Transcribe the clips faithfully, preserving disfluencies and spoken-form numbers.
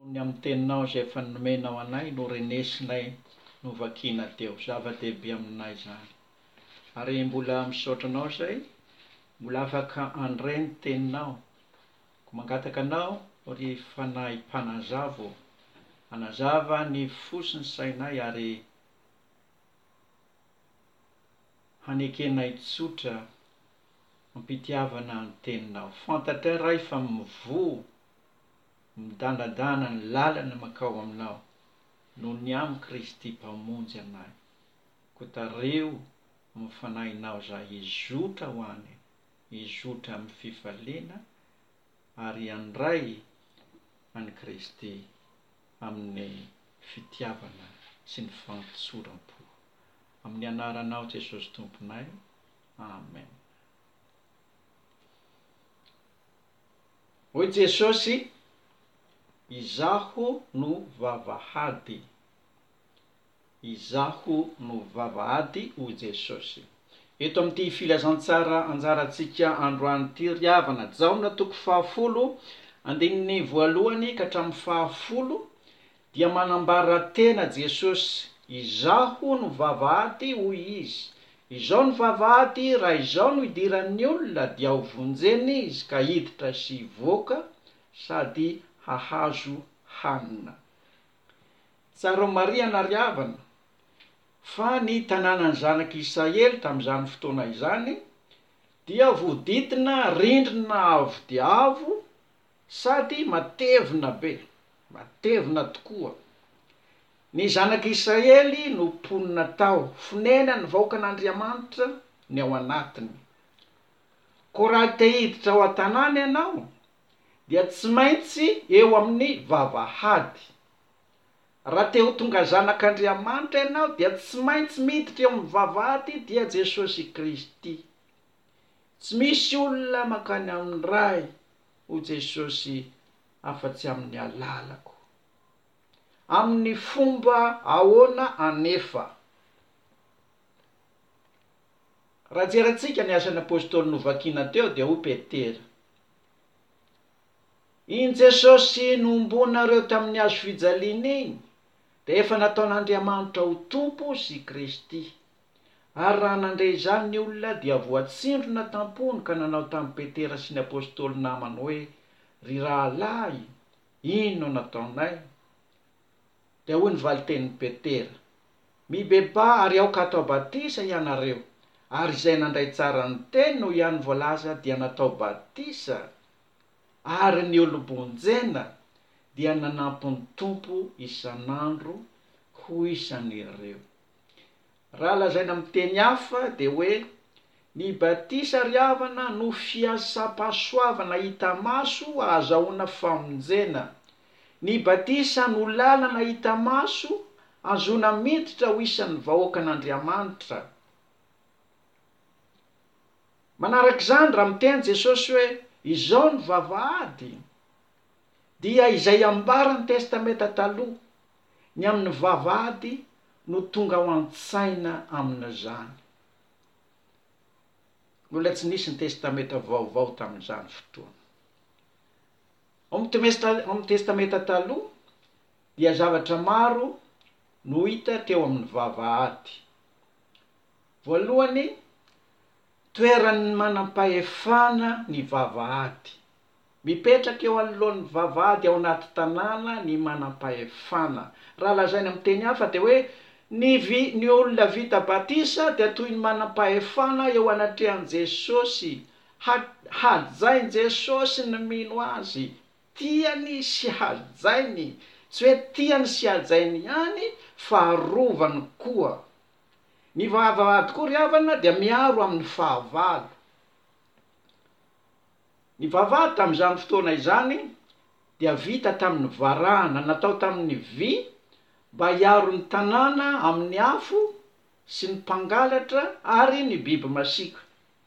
Ny amin'ny teninao izay efa nomenao anay no renesinay no vakiana teo, zava-dehibe aminay zany. Ary mbola misaotra anao zay, mbola afaka handray ny teninao. Ko mangataka anao ry fanahy mpanazava, hanazava ny fosiny sainay ary hanekenay tsotra mampitiavana ny teninao. Fantatray ray fa mivoha midanadana ny lalana makao aminao no ny amin'ny Kristy mpamonjy anay. Kotareo amin'ny fanahinao za hizotra ho any, hizotra amin'ny fifaliana ary handray any Kristy amin'ny fitiavana sy ny fampitsoram-po. Amin'ny anaranao Jesosy Tomponay. Amen. Hoy Jesosy, izaho no vavahady. Izaho no vavahady, hoy Jesosy. Eto amin'ity filazantsara anjarantsika androany ity ry havana, Jaona toko fahafolo, andininy voalohany ka hatramin'ny fahafolo, dia manambara tena Jesosy, izaho no vavahady, hoy izy. Izao no vavahady, raha izao no idiran'ny olona dia ho vonjeny izy ka hiditra sy hivoaka sady hahazo hanina. Tsara marihana ry havana fa ny tanànany zanak'i Israely tamin'izany fotoana izany dia voadidina rindrina avo dia avo sady matevina be, matevina tokoa. Ny zanak'i Israely no mponina tao, fonena ny vahoakan'Andriamanitra ny ao anatiny. Ko raha te hiditra ao an-tanàna ianao dia tsy maintsy eo amin'ny vavahady. Raha te ho tonga zanak'Andriamanitra ianao dia tsy maintsy miditra eo amin'ny vavahady, dia Jesosy Kristy. Tsy misy olona makany amin'ny ray, ho Jesosy, afa-tsy amin'ny alalako. Amin'ny fomba ahoana anefa. Raha jerantsika ny asan'ny apôstôly novakiana teo dia ho Petera. Iny Jesosy nombonareo tamin'ny hazo fijaliana iny dia efa nataon'Andriamanitra ho tompo sy Kristy. Ary raha nandray izany ny olona dia voatsindrona tampony ka nanao tamin'ny Petera sy ny apôstôly namany hoe, ry rahalahy, ino no nataonay? Dia hoy ny valitenin'ny Petera, mibeba ary aoka atao batisa ianareo. Ary izay nandray tsara ny teny no ihany voalaza dia natao batisa. Ary ny olom-bonjena dia nanampy ny tompo isan'andro ho isan'ireo. Raha lazaina amin'ny teny hafa dia hoe, ny batisa ry havana no fiasam-pahasoavana hita maso ahazahoana famonjena. Ny batisa no lalana hita maso ahazoana miditra ho isan'ny vahoakan'Andriamanitra. Manarak'izany raha miteny Jesosy hoe, izao no vavahady, dia izay ambarany testameta taloha, ny amin'ny vavahady no tonga ho an-tsaina amin'izany. Mbola tsy nisy ny testameta vaovao tamin'izany fotoana. Amin'ny testameta taloha dia zavatra maro no hita teo amin'ny vavahady. Voalohany, toerany manam-pahefana ny vavahady. Mipetraka eo anoloan'ny vavahady ao anaty tanàna ny manam-pahefana. Raha lazaina amin'ny teny hafa dia hoe, ny, vi, ny olona vita batisa dia toy ny manam-pahefana eo anatrehan'i Jesosy. Hajainy Jesosy ny mino azy, tiany sy hajainy, tsy hoe tiany sy hajainy ihany fa arovany koa. Ny vavahady koa ry havana dia miaro amin'ny fahavalo. Ny vavahady tamin'izany fotoana izany dia vita tamin'ny varahana, natao tamin'ny vy mba hiaro ny tanàna amin'ny afo sy ny mpangalatra ary ny biby masika.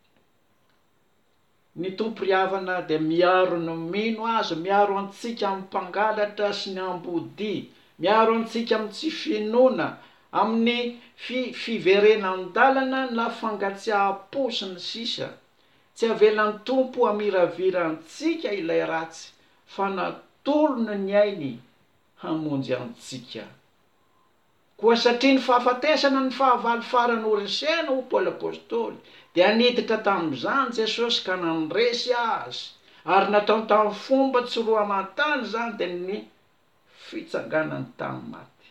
Ny tompo ry havana dia miaro ny mino azy, miaro antsika amin'ny mpangalatra sy ny ambody, miaro antsika amin'ny tsy finoana, amin'ny fi, fiverenan-dalana na fangatsiaha-po sy ny sisa. Tsy avelan'ny tompo amiravirantsika ilay ratsy, fa natolona ny ainy hamonjy antsika. Koa satria ny fahafatesana ny fahavalo farany oresena ho Paoly apôstôly dia aniditra tamin'izany Jesosy ka nandresy azy ary natao tamin'ny fomba tsy roa aman-tany zany dia ny fitsanganany tamin'ny maty.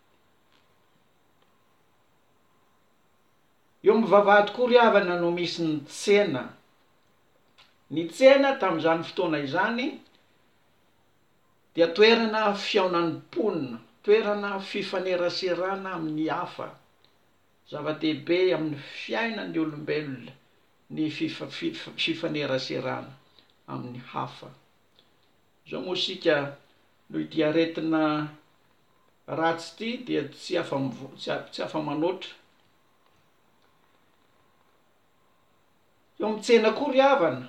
Eo mivavahady koa ry havana no misy ny tsena. Ny tsena tamin'izany fotoana izany dia toerana fihaonan'ny mponina, toerana fifaneraserana amin'ny hafa. Zava-dehibe amin'ny fiainan'ny olombelona ny fifaneraserana amin'ny hafa. Zao moa isika no ity aretina ratsy ity dia tsy afa-manoatra. Eo mitsena koa ry havana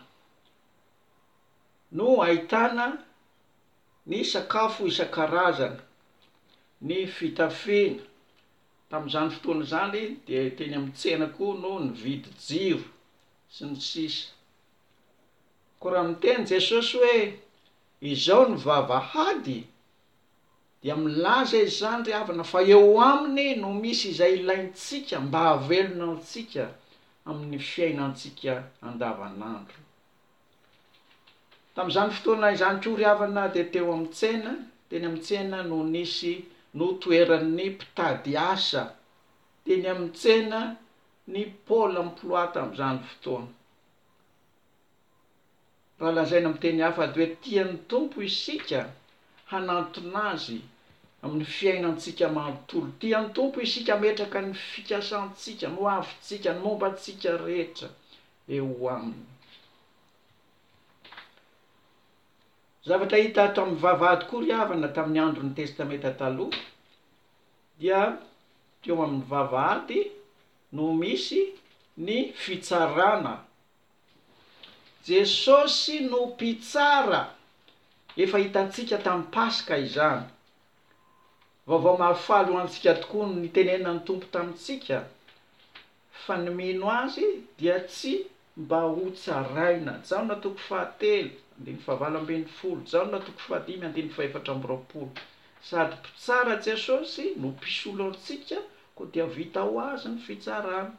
no ahitana ny sakafo isan-karazana, ny fitafiana. Tamin'izany fotoana izany dia teny amin'ny tsena koa no nividy jiro sy ny sisa. Koa raha miteny Jesosy hoe izao ny vavahady dia milaza izy zany ry havana fa eo aminy no misy izay ilaintsika mba havelona antsika amin'ny fiainantsika andavanandro. Tamin'izany fotoana izany koa ry havana dia teo amin'ny tsena, teny amin'ny tsena no nisy no toeran'ny mpitady asa. Teny amin'ny tsena ny Paoly emploi tamin'izany fotoana. Raha lazaina amin'ny teny hafa dia hoe tian'ny tompo isika hanantona azy amin'ny fiainantsika manontolo. Tian'ny tompo isika metraka ny fikasantsika, no avintsika, ny mombantsika rehetra eo aminy. Zavatra hita ato amin'ny vavahady koa ry havana tamin'ny andron'ny testameta taloha dia teo amin'ny vavahady no misy ny fitsarana. Jesosy no mpitsara. Efa hitantsika tamin'ny Paska izany. Vaovao mahafaly ho antsika tokoa ny tenenan'ny tompo tamintsika fa ny mino azy dia tsy mba ho tsaraina. Jaona toko fahatelo andiny fahavalo ambin'ny folo, Jaona toko fahadimy andiny fahaefatra amby roapolo. Sady mpitsara Jesosy no mpisolo antsika koa dia vita ho azy ny fitsarana.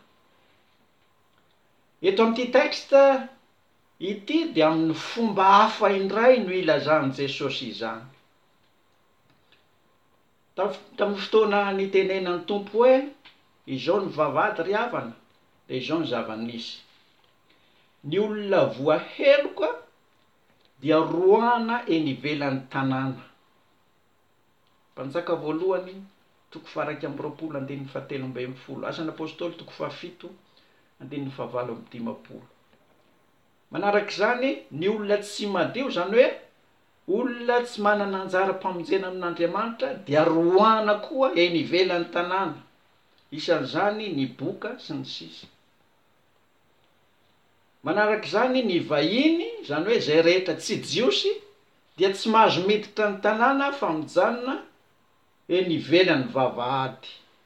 Eto amin'ity texte ity dia amin'ny fomba hafa indray no ilazany Jesosy izany. Tamin'ny fotoana nitenenan'ny tompo hoe izao ny vavahady ry havana dia izao ny zava-nisy. Ny olona voaheloka dia roana eny ivelan'ny tanàna. Mpanjaka voalohany toko faha-raika amby roapolo andiny fahatelo ambin'ny folo. Asan'ny apôstôly toko fahafito andiny fahavalo amby dimapolo. Manaraka izany ny olona tsy madio, zany hoe olona tsy manana anjara-pamonjena amin'Andriamanitra dia roana koa eny ivelan'ny tanàna. Isan'izany ny boka sy ny sisa. Manaraka izany ny vahiny, zany hoe zay rehetra tsy jiosy dia tsy mahazo miditra ny tanàna fa mijanona eny ivelan'ny vavahady.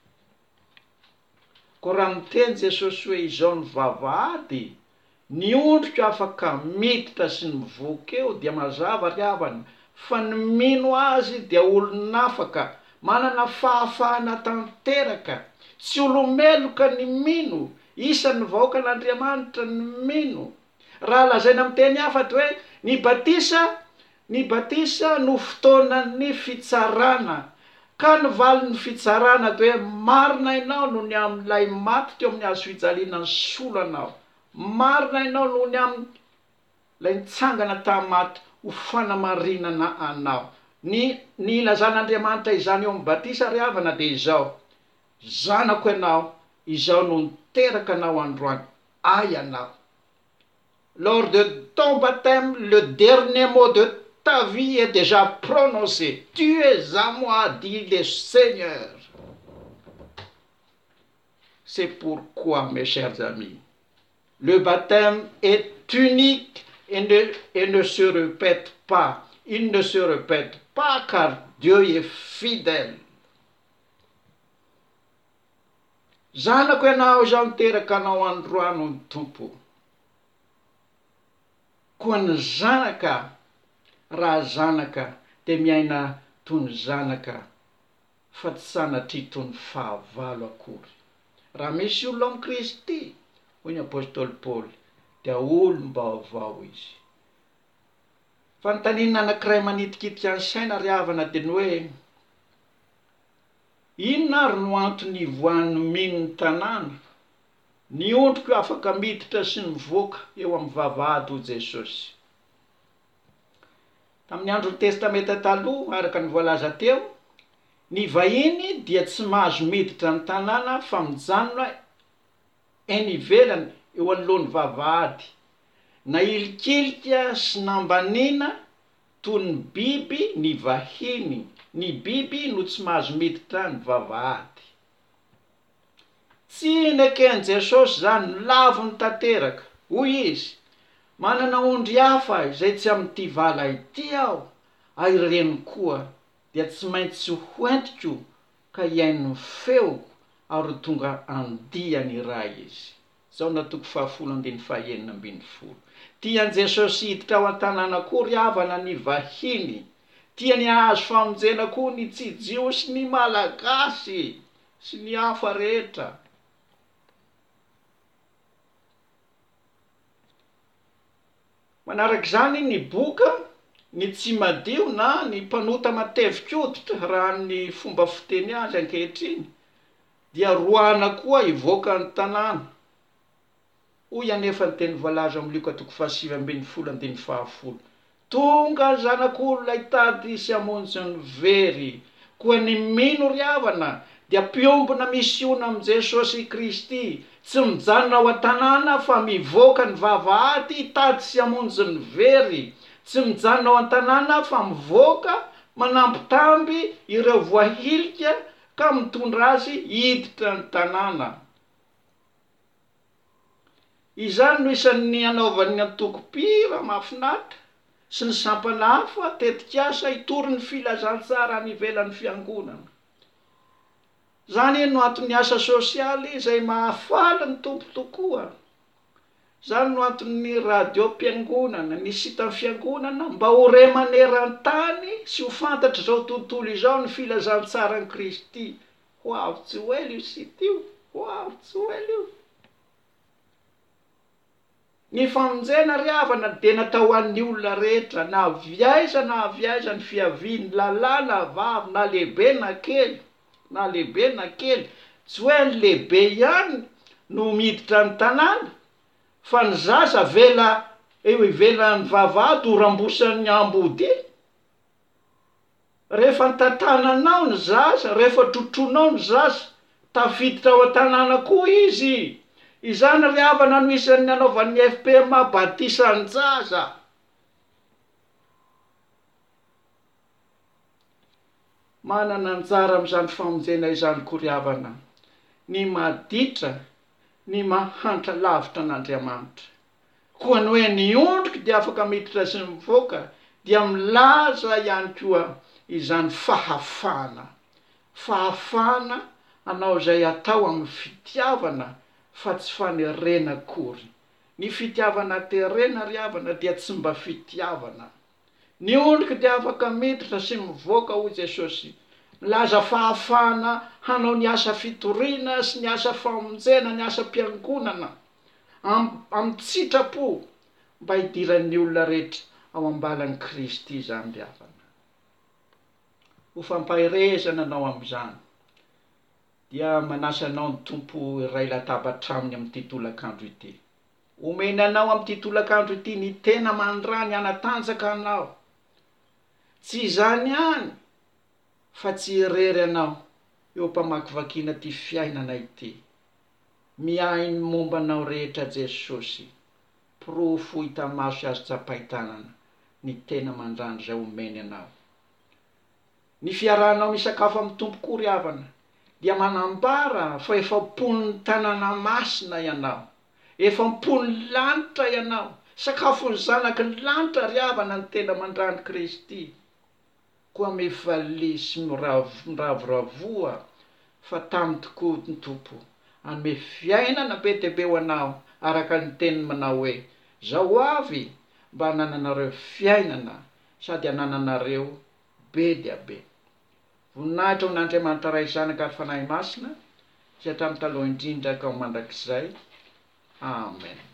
Koa raha miteny Jesosy hoe izao ny vavahady, ny ondrika afaka miditra sy ny mivoaka eo dia mazava ry havana fa ny mino azy dia olon'afaka, manana fahafahana tanteraka. Tsy olomeloka ny mino, isan'ny vahoaka an'Andriamanitra ny mino. Raha lazaina amin'ny teny hafa hoe ny batisa, ny batisa no fotoanan'ny fitsarana. Ka ny valin'ny fitsarana dia hoe marina ianao no ny amin'ilay maty teo amin'ny hazo fijaliana ny solo anao. Marina ianao no ny amin'ilay nitsangana tamin'ny maty ho fanamarinana anao. Ny ny ilazan'Andriamanitra izany eo amin'ny batisa ry havana dia izao: zanako ianao, izao no niteraka anao androany, ay ianao. Lors de ton baptême, le dernier mot de ta vie est déjà prononcé. Tu es à moi, dit le Seigneur. C'est pourquoi, mes chers amis, le baptême est unique et ne, et ne se répète pas. Il ne se répète pas car Dieu est fidèle. Zanako ianao, izao niteraka anao androany ny tompo. Koa ny zanaka, raha zanaka dia miaina toy ny zanaka fa tsy sanatria toy ny fahavalo akory. Raha misy olona amin'ny Kristy, hoy ny apôstôly Paoly, dia olom-baovao izy. Fanontaniana anankiray manitikitika ny saina ry havana dia ny hoe inona ary no antony ivoan'ny mino ny tanàna, ny ondriko afaka miditra sy mivoaka eo amin'ny vavahady ho Jesosy. Tamin'ny andron'ny testamenta taloha, araka ny voalaza teo, ny vahiny dia tsy mahazo miditra ny tanàna fa mijanona eny ivelany eo anoloan'ny vavahady, na ilikilika sy nambaniana toy ny biby ny vahiny, ny biby no tsy mahazo miditra ny vavahady. Tsy neken'i Jesosy zany lavo ny tanteraka, hoy izy, manana ondry hafa izay tsy amin'ity vala ity aho, ay reny koa dia tsy maintsy hoentiko ka iaino ny feoko ary tonga andihany iray izy. Zao natoko fahafolo andiny fahaenina ambin'ny folo. Tian'i Jesosy hiditra ao an-tanàna koa ry havana ny vahiny, tiany hahazo famonjena koa ny tsy jio sy ny malagasy sy ny hafa rehetra. Manarak'izany ny boka, ny tsy madio na ny mpanota matevin-koditra raha ny fomba fiteny azy ankehitriny, dia roana koa ivoaka ny tanàna. Hoy anefa ny teny voalaza amin'ny Luka toko fahasivy ambin'ny folo andiny fahafolo. Tonga ny zanak'olona hitady sy hamonjy ny very, koa ny mino ry havana dia mpiombona misiona amin'i Jesosy Kristy, tsy mijanona ao an-tanàna fa mivoaka ny vavahady hitady sy hamonjy ny very, tsy mijanona ao an-tanàna fa mivoaka manampitamby ireo voahilika ka mitondra azy hiditra ny tanàna. Izany no isan'ny anaovan'ny antoko-pira mahafinaritra sy ny sampana hafa tetikasa hitory ny filazantsara any ivelan'ny fiangonana. Zany no antony asa sosialy izay mahafaly ny tompo tokoa. Zany no antony radio-piangonana, ny sita fiangonana, mba ho re maneran-tany sy ho fantatra izao tontolo izao ny filazantsara ny Kristy. Ho avy tsy hoely io sita io, ho avy tsy hoely io. Ny famonjena ry havana dia natao an'ny olona rehetra, na viaiza na viaiza ny fiaviany, lalàna vavy, na lehibe na kely, na lehibe na kely. Tsy hoe ny lehibe ihany no miditra ny tanàna, fa ny zaza vela eo ivelan'ny vavahady ho rambosan'ny ambody. Rehefa tantananao ny zaza, rehefa trotronao ny zaza, tafiditra ao an-tanàna koa izy. Izany ry havana no isan'ny anaovan'ny F P M batisa ny zaza. Manana anjara amin'izany famonjena izany koa ry havana ny maditra, ny mahantra lavitra an'Andriamanitra. Koa ny hoe ny ondriko dia afaka miditra sy mivoaka, dia milaza ihany koa izany fahafana. Fahafana anao izay atao amin'ny fitiavana fa tsy fanerena akory. Ny fitiavana terena ry havana dia tsy mba fitiavana. Ny ondriko dia afaka miditra sy mivoaka hoy Jesosy. Milaza fahafana hanao ny asa fitoriana sy ny asa famonjena, ny asa mpiangonana amin'ny sitrapo mba hidiran'ny olona rehetra ao ambalan'i Kristy izany ry havana. Ho fampahirezana anao amin'izany dia manasa anao ny tompo iray latabatra aminy amin'ity tolakandro ity. Omena anao amin'ity tolakandro ity ny tena mandrany anatanjaka anao. Tsy izany ihany, fa tsy irery anao eo mpamakivakiana ty fiainana ity. Miay ny momba anao rehetra Jesosy, pirofo hita maso azo tsapahitanana ny tena mandrany izay omeny anao. Ny fiarahanao misakafo amin'ny tompo koa ry havana dia manambara fa efa mpon'ny tanàna masina ianao, efa mpon'ny lanitra ianao. Sakafony zanaky ny lanitra ry havana ny tena mandrany Kristy. Koa mifalia sy miravoravoa fa tamy tokoa ny tompo anome fiainana be dia be ho anao, araka ny teniny manao hoe zao avy mba hanananareo fiainana sady hanananareo be dia be. voninahitra ho n'Andriamanitra ray zanaka ary fanahy masina sy hatramin'ny taloha indrindra ka ho mandrakizay. Amen.